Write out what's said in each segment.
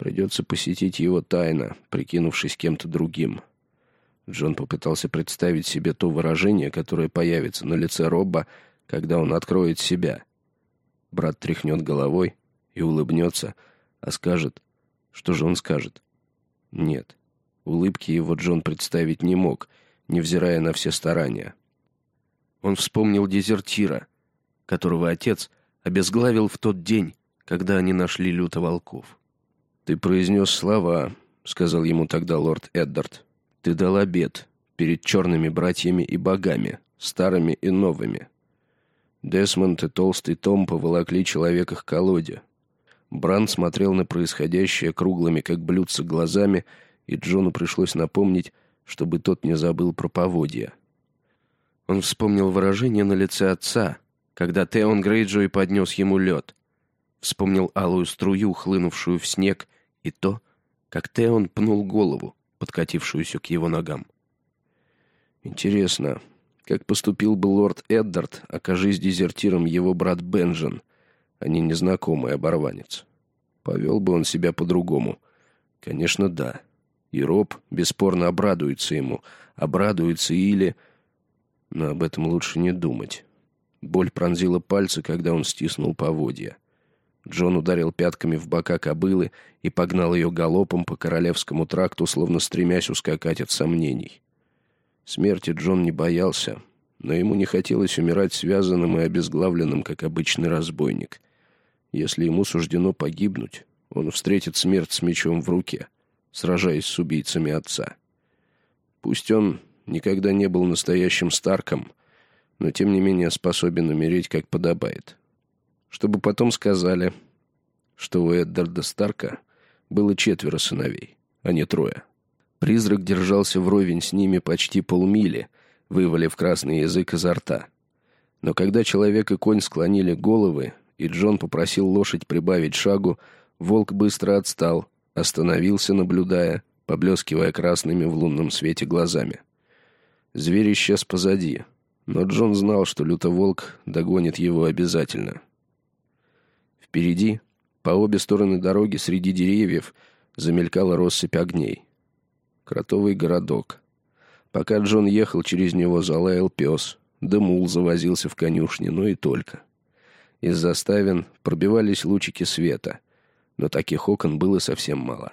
Придется посетить его тайно, прикинувшись кем-то другим. Джон попытался представить себе то выражение, которое появится на лице Робба, когда он откроет себя. Брат тряхнет головой и улыбнется, а скажет... Что же он скажет? Нет, улыбки его Джон представить не мог, невзирая на все старания. Он вспомнил дезертира, которого отец обезглавил в тот день, когда они нашли люто волков. «Ты произнес слова», — сказал ему тогда лорд Эддард. «Ты дал обет перед черными братьями и богами, старыми и новыми». Десмонд и толстый Том поволокли человека к колоде. Бран смотрел на происходящее круглыми, как блюдца, глазами, и Джону пришлось напомнить, чтобы тот не забыл про поводья. Он вспомнил выражение на лице отца, когда Теон Грейджой поднес ему лед. Вспомнил алую струю, хлынувшую в снег, и то, как Теон пнул голову, подкатившуюся к его ногам. Интересно, как поступил бы лорд Эддард, окажись дезертиром его брат Бенджен, а не незнакомый оборванец? Повел бы он себя по-другому? Конечно, да. И Роб бесспорно обрадуется ему. Обрадуется или... Но об этом лучше не думать. Боль пронзила пальцы, когда он стиснул поводья. Джон ударил пятками в бока кобылы и погнал ее галопом по Королевскому тракту, словно стремясь ускакать от сомнений. Смерти Джон не боялся, но ему не хотелось умирать связанным и обезглавленным, как обычный разбойник. Если ему суждено погибнуть, он встретит смерть с мечом в руке, сражаясь с убийцами отца. Пусть он никогда не был настоящим Старком, но тем не менее способен умереть, как подобает. Чтобы потом сказали, что у Эддарда Старка было 4 сыновей, а не 3. Призрак держался вровень с ними почти полмили, вывалив красный язык изо рта. Но когда человек и конь склонили головы, и Джон попросил лошадь прибавить шагу, волк быстро отстал, остановился, наблюдая, поблескивая красными в лунном свете глазами. Зверь исчез позади, но Джон знал, что лютоволк догонит его обязательно. Впереди, по обе стороны дороги, среди деревьев, замелькала россыпь огней. Кротовый городок. Пока Джон ехал, через него залаял пес, да мул завозился в конюшне, но и только. Из заставин пробивались лучики света, но таких окон было совсем мало.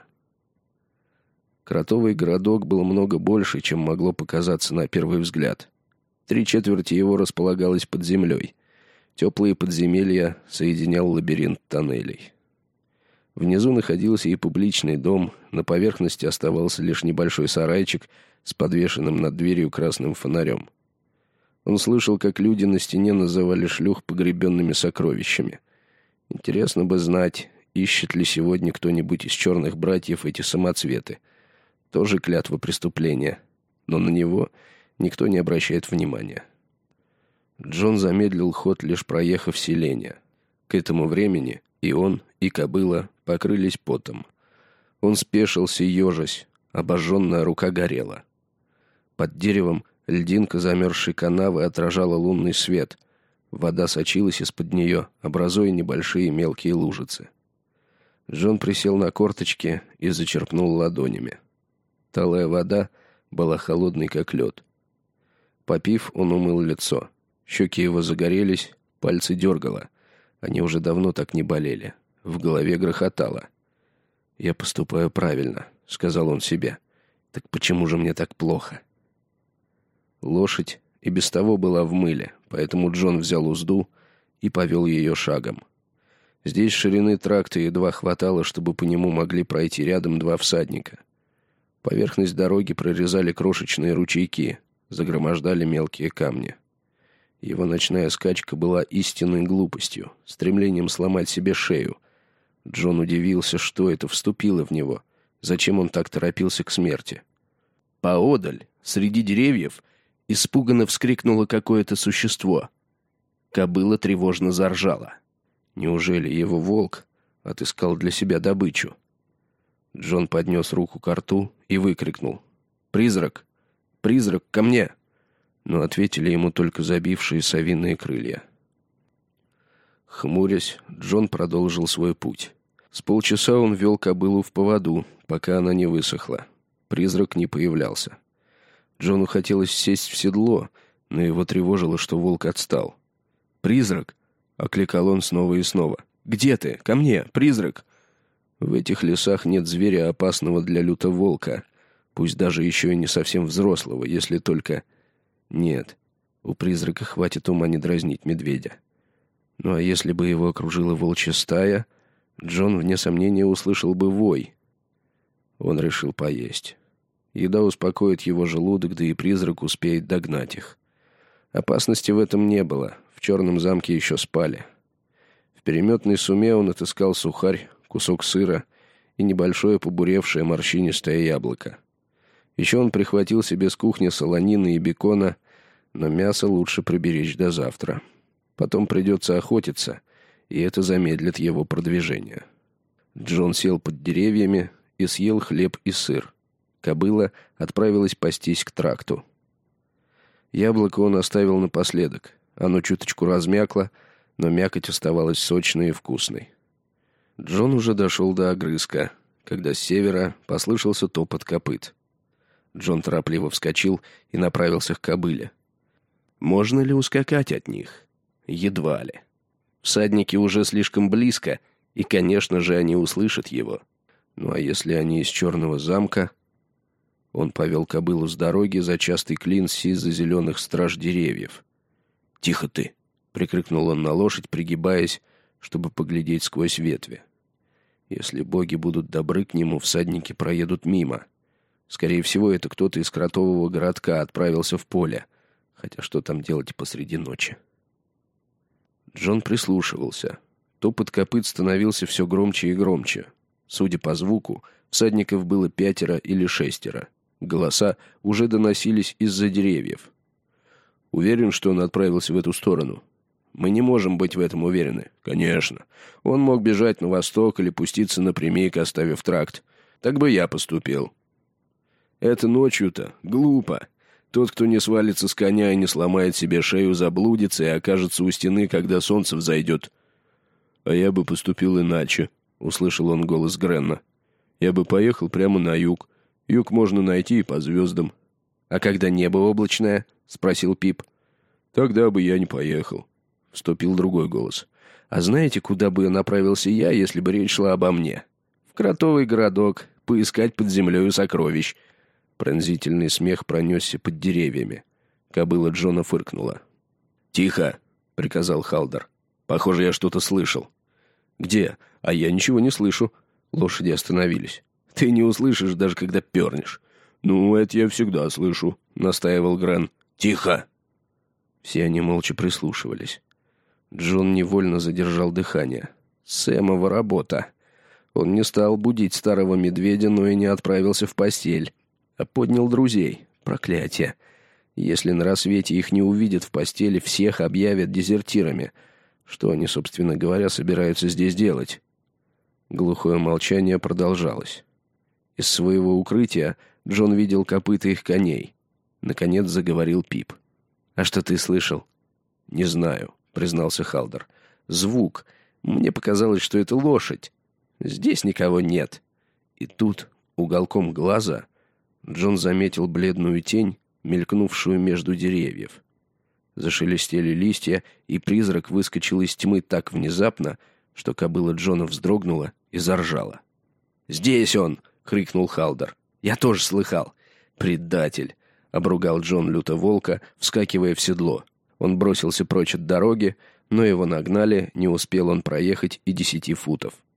Кротовый городок был много больше, чем могло показаться на первый взгляд. 3/4 его располагалось под землей. Теплые подземелья соединял лабиринт тоннелей. Внизу находился и публичный дом, на поверхности оставался лишь небольшой сарайчик с подвешенным над дверью красным фонарем. Он слышал, как люди на стене называли шлюх погребенными сокровищами. Интересно бы знать, ищет ли сегодня кто-нибудь из черных братьев эти самоцветы. Тоже клятва преступления, но на него никто не обращает внимания. Джон замедлил ход, лишь проехав селение. К этому времени и он, и кобыла покрылись потом. Он спешился, ежась, обожженная рука горела. Под деревом льдинка замерзшей канавы отражала лунный свет. Вода сочилась из-под нее, образуя небольшие мелкие лужицы. Джон присел на корточки и зачерпнул ладонями. Талая вода была холодной, как лед. Попив, он умыл лицо. Щеки его загорелись, пальцы дергало. Они уже давно так не болели. В голове грохотало. «Я поступаю правильно», — сказал он себе. «Так почему же мне так плохо?» Лошадь и без того была в мыле, поэтому Джон взял узду и повел ее шагом. Здесь ширины тракта едва хватало, чтобы по нему могли пройти рядом 2 всадника. Поверхность дороги прорезали крошечные ручейки, загромождали мелкие камни. Его ночная скачка была истинной глупостью, стремлением сломать себе шею. Джон удивился, что это вступило в него, зачем он так торопился к смерти. Поодаль, среди деревьев, испуганно вскрикнуло какое-то существо. Кобыла тревожно заржала. Неужели его волк отыскал для себя добычу? Джон поднес руку ко рту и выкрикнул: «Призрак! Призрак, ко мне!» Но ответили ему только забившие совиные крылья. Хмурясь, Джон продолжил свой путь. С полчаса он вел кобылу в поводу, пока она не высохла. Призрак не появлялся. Джону хотелось сесть в седло, но его тревожило, что волк отстал. «Призрак!» — окликал он снова и снова. «Где ты? Ко мне, призрак!» В этих лесах нет зверя, опасного для лютого волка, пусть даже еще и не совсем взрослого, если только... Нет, у призрака хватит ума не дразнить медведя. Ну а если бы его окружила волчья стая, Джон, вне сомнения, услышал бы вой. Он решил поесть. Еда успокоит его желудок, да и призрак успеет догнать их. Опасности в этом не было, в черном замке еще спали. В переметной суме он отыскал сухарь, кусок сыра и небольшое побуревшее морщинистое яблоко. Еще он прихватил себе с кухни солонины и бекона, но мясо лучше приберечь до завтра. Потом придется охотиться, и это замедлит его продвижение. Джон сел под деревьями и съел хлеб и сыр. Кобыла отправилась пастись к тракту. Яблоко он оставил напоследок. Оно чуточку размякло, но мякоть оставалась сочной и вкусной. Джон уже дошел до огрызка, когда с севера послышался топот копыт. Джон торопливо вскочил и направился к кобыле. Можно ли ускакать от них? Едва ли. Всадники уже слишком близко, и, конечно же, они услышат его. Ну а если они из черного замка? Он повел кобылу с дороги за частый клин сизо-зеленых страж деревьев. «Тихо ты!» — прикрикнул он на лошадь, пригибаясь, чтобы поглядеть сквозь ветви. Если боги будут добры к нему, всадники проедут мимо. Скорее всего, это кто-то из кротового городка отправился в поле. Хотя что там делать посреди ночи? Джон прислушивался. Топот копыт становился все громче и громче. Судя по звуку, всадников было 5 или 6. Голоса уже доносились из-за деревьев. «Уверен, что он отправился в эту сторону?» «Мы не можем быть в этом уверены». «Конечно. Он мог бежать на восток или пуститься напрямик, оставив тракт. Так бы я поступил». «Это ночью-то глупо. Тот, кто не свалится с коня и не сломает себе шею, заблудится и окажется у стены, когда солнце взойдет». «А я бы поступил иначе», — услышал он голос Гренна. «Я бы поехал прямо на юг. Юг можно найти и по звездам». «А когда небо облачное?» — спросил Пип. «Тогда бы я не поехал», — вступил другой голос. «А знаете, куда бы направился я, если бы речь шла обо мне? В кротовый городок, поискать под землею сокровищ». Пронзительный смех пронесся под деревьями. Кобыла Джона фыркнула. «Тихо!» — приказал Халдер. «Похоже, я что-то слышал». «Где? А я ничего не слышу». Лошади остановились. «Ты не услышишь, даже когда пернешь». «Ну, это я всегда слышу», — настаивал Грен. «Тихо!» Все они молча прислушивались. Джон невольно задержал дыхание. Сэмова работа. Он не стал будить старого медведя, но и не отправился в постель, а поднял друзей. Проклятие. Если на рассвете их не увидят в постели, всех объявят дезертирами. Что они, собственно говоря, собираются здесь делать? Глухое молчание продолжалось. Из своего укрытия Джон видел копыта их коней. Наконец заговорил Пип. «А что ты слышал?» «Не знаю», — признался Халдер. «Звук. Мне показалось, что это лошадь. Здесь никого нет». И тут, уголком глаза, Джон заметил бледную тень, мелькнувшую между деревьев. Зашелестели листья, и призрак выскочил из тьмы так внезапно, что кобыла Джона вздрогнула и заржала. «Здесь он!» — крикнул Халдер. «Я тоже слыхал!» «Предатель!» — обругал Джон лютоволка, вскакивая в седло. Он бросился прочь от дороги, но его нагнали, не успел он проехать и 10 футов.